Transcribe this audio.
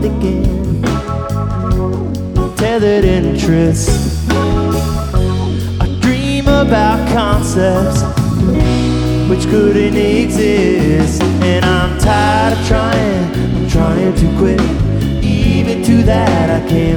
thinking, tethered interests. I dream about concepts which couldn't exist, and I'm tired of trying, I'm trying to quit. Even to that I can't